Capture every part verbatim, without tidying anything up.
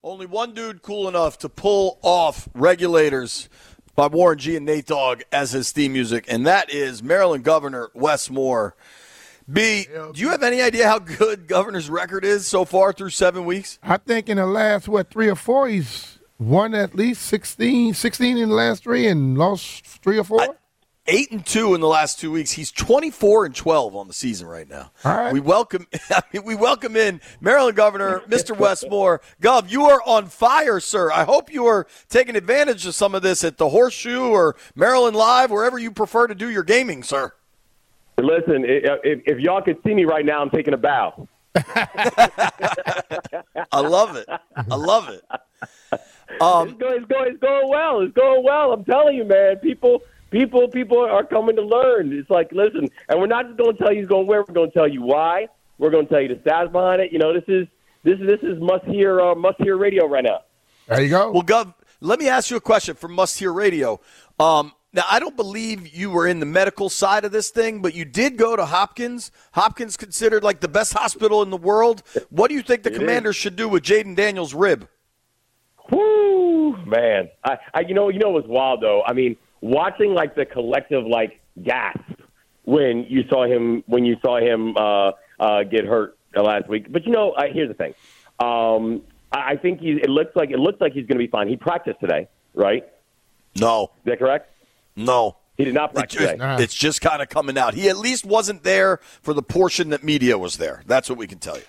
Only one dude cool enough to pull off Regulators by Warren G and Nate Dogg as his theme music, and that is Maryland Governor Wes Moore. B, do you have any idea how good Governor's record is so far through seven weeks? I think in the last, what, three or four, he's won at least sixteen, sixteen in the last three and lost three or four? I, Eight and two in the last two weeks. He's twenty-four and twelve on the season right now. All right. We welcome, I mean, we welcome in Maryland Governor Mister Wes Moore. Gov, you are on fire, sir. I hope you are taking advantage of some of this at the Horseshoe or Maryland Live, wherever you prefer to do your gaming, sir. Listen, if, if y'all could see me right now, I'm taking a bow. I love it. I love it. Um, it's, going, it's, going, it's going well. It's going well. I'm telling you, man. People. People, people are coming to learn. It's like, listen, and we're not just going to tell you who's going where. We're going to tell you why. We're going to tell you the stats behind it. You know, this is this this is must hear uh, must hear radio right now. There you go. Well, Gov, let me ask you a question for Must Hear Radio. Um, now, I don't believe you were in the medical side of this thing, but you did go to Hopkins. Hopkins considered like the best hospital in the world. What do you think the it Commanders is. should do with Jaden Daniels' rib? Whoo, man! I, I, you know, you know, it was wild though. I mean. Watching like the collective like gasp when you saw him when you saw him uh, uh, get hurt uh, last week. But you know, uh, here's the thing. Um, I I think he, it looks like it looks like he's going to be fine. He practiced today, right? No, Is that correct? no. He did not practice It's, today. it's just kind of coming out. He at least wasn't there for the portion that media was there. That's what we can tell you.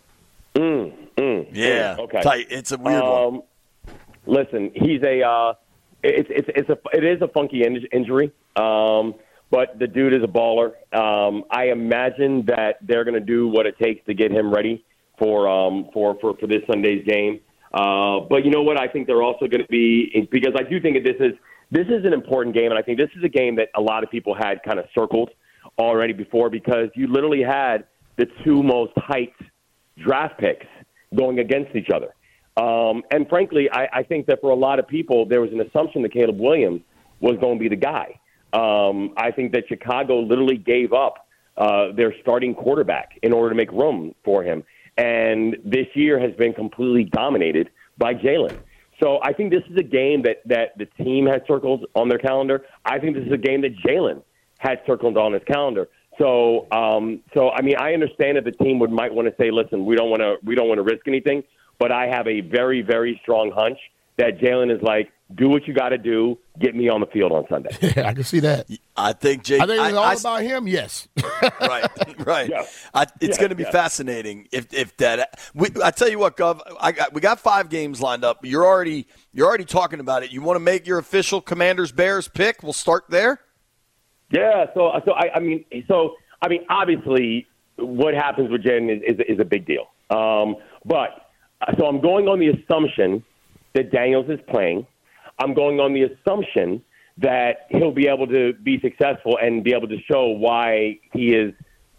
Mm, mm, Yeah, mm, okay. tight. It's a weird um, one. Listen, he's a. Uh, It's it's it's a it is a funky in- injury, um, but the dude is a baller. Um, I imagine that they're going to do what it takes to get him ready for um, for, for for this Sunday's game. Uh, but you know what? I think they're also going to be because I do think that this is this is an important game, and I think this is a game that a lot of people had kind of circled already before because you literally had the two most hyped draft picks going against each other. Um, and frankly, I, I think that for a lot of people, there was an assumption that Caleb Williams was going to be the guy. Um, I think that Chicago literally gave up uh, their starting quarterback in order to make room for him. And this year has been completely dominated by Jalen. So I think this is a game that, that the team had circled on their calendar. I think this is a game that Jalen had circled on his calendar. So, um, so I mean, I understand that the team would might want to say, listen, we don't want to we don't want to risk anything. But I have a very, very strong hunch that Jalen is like, do what you got to do, get me on the field on Sunday. Yeah, I can see that. I think Jake. I think it's I, all I, about him. Yes. right, right. Yeah. I, it's Yeah, going to be yeah. fascinating if if that. We, I tell you what, Gov. I got, we got five games lined up. You're already you're already talking about it. You want to make your official Commanders Bears pick? We'll start there. Yeah. So, so I, I mean, so I mean, obviously, what happens with Jalen is, is is a big deal. Um, but. So I'm going on the assumption that Daniels is playing. I'm going on the assumption that he'll be able to be successful and be able to show why he is,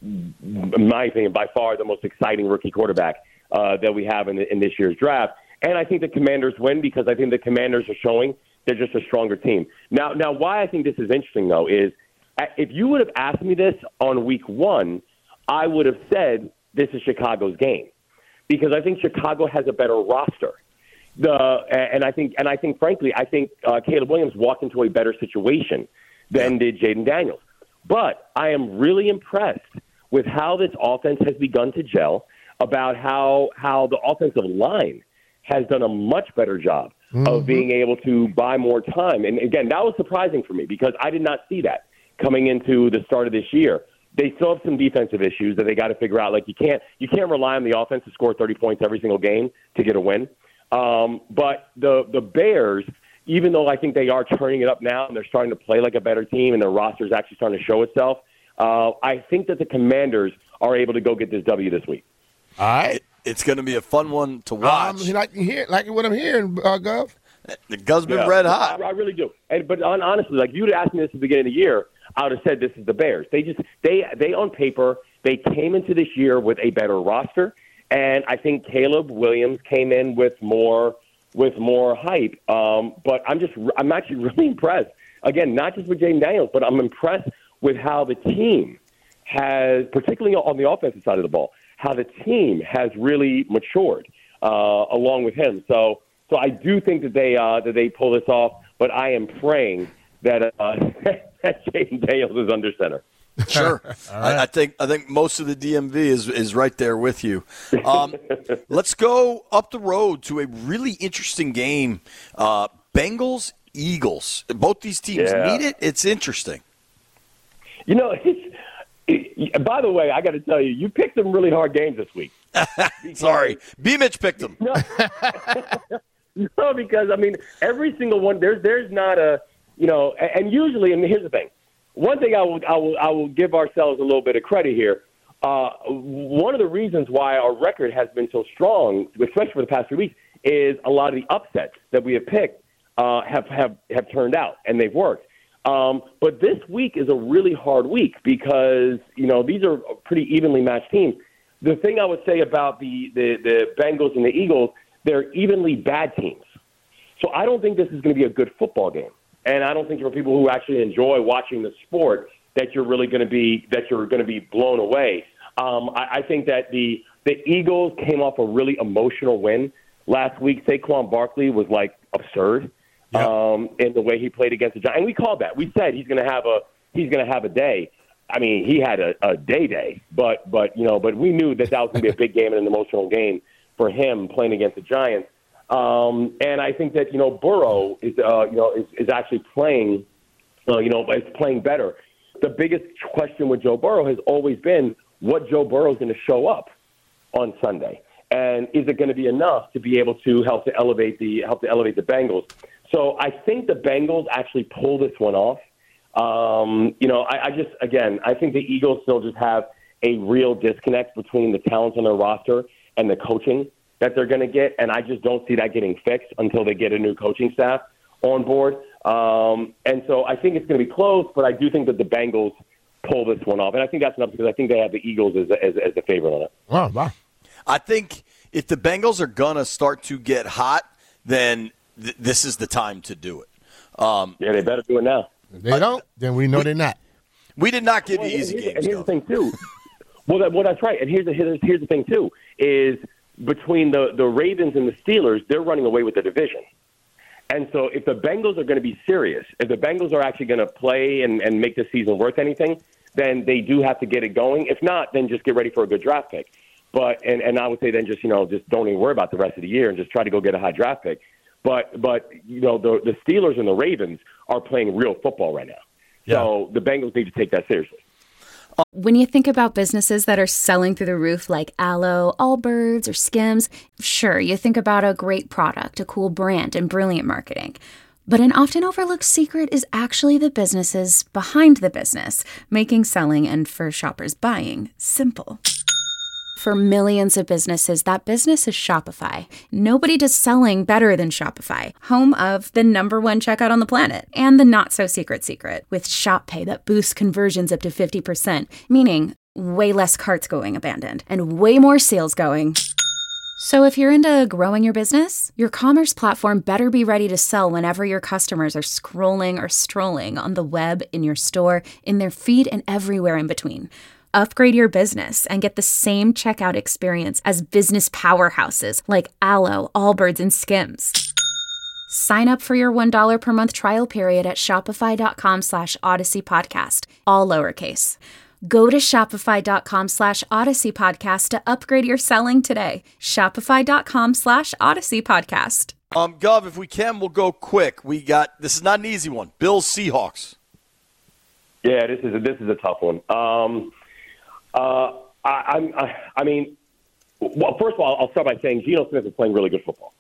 in my opinion, by far the most exciting rookie quarterback uh, that we have in, the, in this year's draft. And I think the Commanders win because I think the Commanders are showing they're just a stronger team. Now, now, why I think this is interesting, though, is if you would have asked me this on week one, I would have said this is Chicago's game. Because I think Chicago has a better roster, the and I think and I think frankly I think uh, Caleb Williams walked into a better situation than did Jaden Daniels. But I am really impressed with how this offense has begun to gel. About how how the offensive line has done a much better job mm-hmm. of being able to buy more time. And again, that was surprising for me because I did not see that coming into the start of this year. They still have some defensive issues that they got to figure out. Like you can't you can't rely on the offense to score thirty points every single game to get a win. Um, but the the Bears, even though I think they are turning it up now and they're starting to play like a better team and their roster is actually starting to show itself, uh, I think that the Commanders are able to go get this W this week. All right, it's going to be a fun one to watch. Um, like hear, like what I'm hearing, uh, Gov. The Gov's been yeah, red hot. I, I really do. And, but on, honestly, like if you'd asked me this at the beginning of the year, I would have said this is the Bears. They just they they on paper they came into this year with a better roster, and I think Caleb Williams came in with more with more hype. Um, but I'm just I'm actually really impressed. Again, not just with Jaden Daniels, but I'm impressed with how the team has, particularly on the offensive side of the ball, how the team has really matured. uh, along with him. So, so I do think that they uh, that they pull this off. But I am praying that uh, that Jaden Daniels is under center. Sure, right. I, I think I think most of the D M V is is right there with you. Um, let's go up the road to a really interesting game. Uh, Bengals Eagles. Both these teams Yeah. meet it. It's interesting. You know, it's, it, by the way, I got to tell you, you picked some really hard games this week. Sorry, B. Mitch picked them. No, no, because I mean, every single one. There's there's not a you know, and, and usually, and here's the thing. One thing I will I will I will give ourselves a little bit of credit here. Uh, one of the reasons why our record has been so strong, especially for the past few weeks, is a lot of the upsets that we have picked uh, have have have turned out and they've worked. Um, but this week is a really hard week because, you know, these are pretty evenly matched teams. The thing I would say about the, the, the Bengals and the Eagles, they're evenly bad teams. So I don't think this is going to be a good football game. And I don't think for people who actually enjoy watching the sport that you're really going to be that you're going to be blown away. Um, I, I think that the the Eagles came off a really emotional win last week. Saquon Barkley was like absurd. Yep. Um, in the way he played against the Giants, and we called that. We said he's going to have a he's going to have a day. I mean, he had a, a day day, but but you know, but we knew that that was going to be a big game and an emotional game for him playing against the Giants. Um, and I think that you know Burrow is uh, you know is, is actually playing, uh, you know, is playing better. The biggest question with Joe Burrow has always been what Joe Burrow is going to show up on Sunday, and is it going to be enough to be able to help to elevate the help to elevate the Bengals? So I think the Bengals actually pull this one off. Um, you know, I, I just, again, I think the Eagles still just have a real disconnect between the talents on their roster and the coaching that they're going to get, and I just don't see that getting fixed until they get a new coaching staff on board. Um, and so I think it's going to be close, but I do think that the Bengals pull this one off. And I think that's enough because I think they have the Eagles as, as, as the favorite on it. Oh, wow. I think if the Bengals are going to start to get hot, then th- this is the time to do it. Um, yeah, they better do it now. If they don't, then we know we, they're not. We did not give well, you easy and games. And here's though. the thing, too. well, that, well, that's right. And here's the, here's, here's the thing, too, is between the, the Ravens and the Steelers, they're running away with the division. And so if the Bengals are going to be serious, if the Bengals are actually going to play and, and make the season worth anything, then they do have to get it going. If not, then just get ready for a good draft pick. But and, and I would say then just, you know, just don't even worry about the rest of the year and just try to go get a high draft pick. But, but you know, the, the Steelers and the Ravens are playing real football right now. Yeah. So the Bengals need to take that seriously. When you think about businesses that are selling through the roof like Aloe, Allbirds, or Skims, sure, you think about a great product, a cool brand, and brilliant marketing. But an often overlooked secret is actually the businesses behind the business, making selling and, for shoppers, buying simple. For millions of businesses, that business is Shopify. Nobody does selling better than Shopify, home of the number one checkout on the planet, and the not-so-secret secret, with Shop Pay that boosts conversions up to fifty percent, meaning way less carts going abandoned, and way more sales going. So if you're into growing your business, your commerce platform better be ready to sell whenever your customers are scrolling or strolling on the web, in your store, in their feed, and everywhere in between. Upgrade your business and get the same checkout experience as business powerhouses like Aloe, Allbirds, and Skims. Sign up for your one dollar per month trial period at shopify.com slash Odyssey Podcast, all lowercase. Go to shopify.com slash Odyssey Podcast to upgrade your selling today. Shopify.com slash Odyssey Podcast. Um, Gov, if we can, we'll go quick. We got, this is not an easy one. Bills, Seahawks. Yeah, this is a, this is a tough one. Um, Uh, I, I, I mean, well, first of all, I'll start by saying Geno Smith is playing really good football,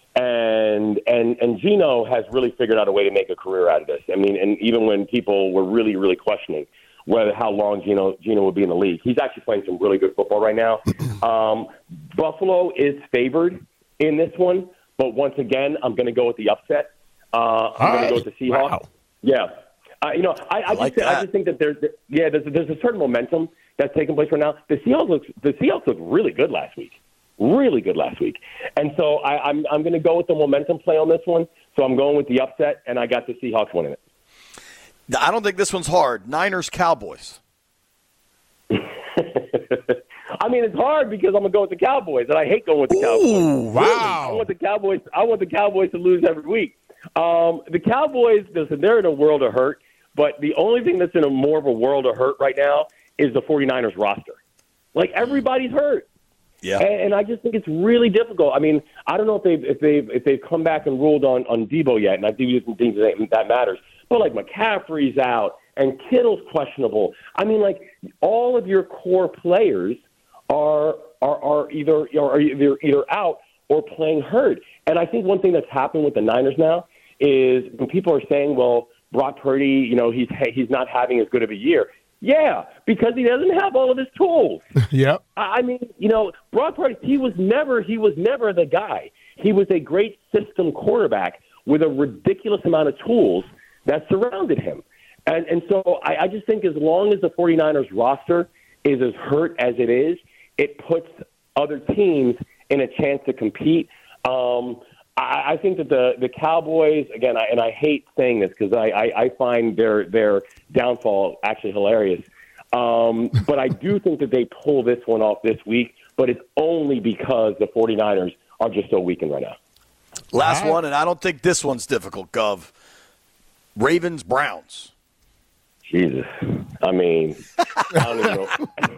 and and and Geno has really figured out a way to make a career out of this. I mean, and even when people were really, really questioning whether how long Geno Geno would be in the league, he's actually playing some really good football right now. Um, Buffalo is favored in this one, but once again, I'm going to go with the upset. Uh, I'm going to go with the Seahawks. Wow. Yeah, uh, you know, I, I, I like just that. I just think that there's yeah, there's there's a certain momentum that's taking place right now. The Seahawks look the Seahawks look really good last week, really good last week, and so I, I'm I'm going to go with the momentum play on this one. So I'm going with the upset, and I got the Seahawks winning it. I don't think this one's hard. Niners, Cowboys. I mean, it's hard because I'm gonna go with the Cowboys, and I hate going with the Cowboys. Ooh, wow. I want the Cowboys. I want the Cowboys to lose every week. Um, the Cowboys, listen, they're in a world of hurt, but the only thing that's in a more of a world of hurt right now is the 49ers roster. Like, everybody's hurt. Yeah. And, and I just think it's really difficult. I mean, I don't know if they've if they've if they've come back and ruled on, on Debo yet, and I think some things that, that matters. But like McCaffrey's out and Kittle's questionable. I mean, like, all of your core players are are, are either are either either out or playing hurt. And I think one thing that's happened with the Niners now is when people are saying, well, Brock Purdy, you know, he's he's not having as good of a year. Yeah, because he doesn't have all of his tools. Yep. I mean, you know, Brock Purdy, he was never he was never the guy. He was a great system quarterback with a ridiculous amount of tools that surrounded him. And and so I, I just think as long as the 49ers roster is as hurt as it is, it puts other teams in a chance to compete. Um, I, I think that the, the Cowboys, again, I, and I hate saying this because I, I, I find their their downfall actually hilarious. Um, but I do think that they pull this one off this week, but it's only because the 49ers are just so weakened right now. Last right. one, and I don't think this one's difficult, Gov. Ravens, Browns. Jesus. I mean, I don't even know.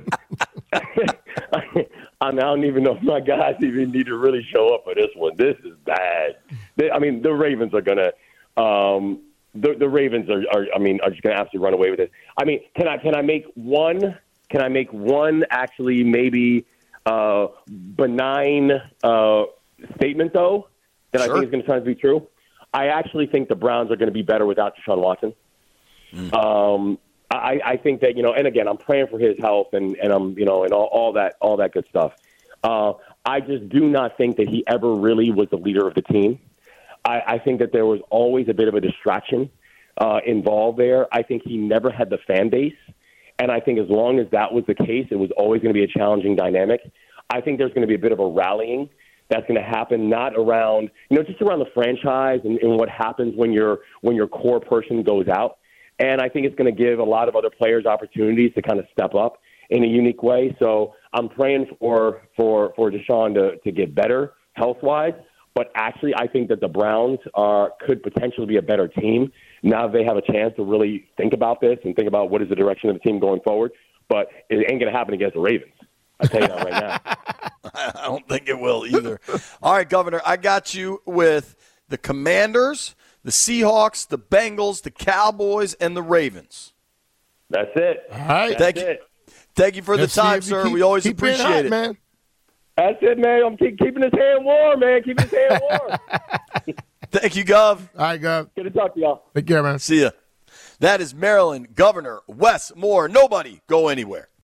I, mean, I don't even know if my guys even need to really show up for this one. This is bad. They, I mean, the Ravens are going to um, – the, the Ravens are, are, I mean, are just going to absolutely run away with this. I mean, can I can I make one – can I make one actually maybe uh, benign uh, statement, though, that Sure. I think is going to turn out to be true? I actually think the Browns are going to be better without Deshaun Watson. Mm. Um, I, I think that, you know, and again, I'm praying for his health and, and I'm, you know, and all, all that, all that good stuff. Uh, I just do not think that he ever really was the leader of the team. I, I think that there was always a bit of a distraction uh, involved there. I think he never had the fan base. And I think as long as that was the case, it was always going to be a challenging dynamic. I think there's going to be a bit of a rallying that's going to happen, not around, you know, just around the franchise and, and what happens when your when your core person goes out. And I think it's going to give a lot of other players opportunities to kind of step up in a unique way. So I'm praying for for for Deshaun to, to get better health-wise. But actually, I think that the Browns are could potentially be a better team now that they have a chance to really think about this and think about what is the direction of the team going forward. But it ain't going to happen against the Ravens. I'll tell you that right now. I don't think it will either. All right, Governor, I got you with the Commanders, the Seahawks, the Bengals, the Cowboys, and the Ravens. That's it. All right. That's Thank you. it. Thank you for Let's the see time, if you sir. keep- we always keep being appreciate hot, it. man. That's it, man. I'm keep, keeping his hand warm, man. Keeping his hand warm. Thank you, Gov. All right, Gov. Good to talk to y'all. Take care, man. See ya. That is Maryland Governor Wes Moore. Nobody go anywhere.